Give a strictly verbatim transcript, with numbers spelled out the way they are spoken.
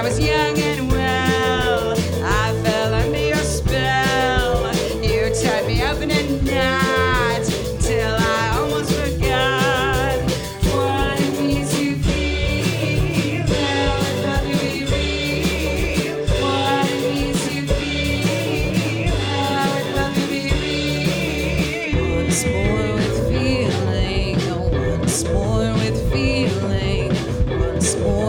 was young and well, I fell under your spell. You tied me up in a knot till I almost forgot what it means to feel. Well, I thought you be real. What it means to feel. Well, I thought you be real. Once more with feeling, once more with feeling, once more.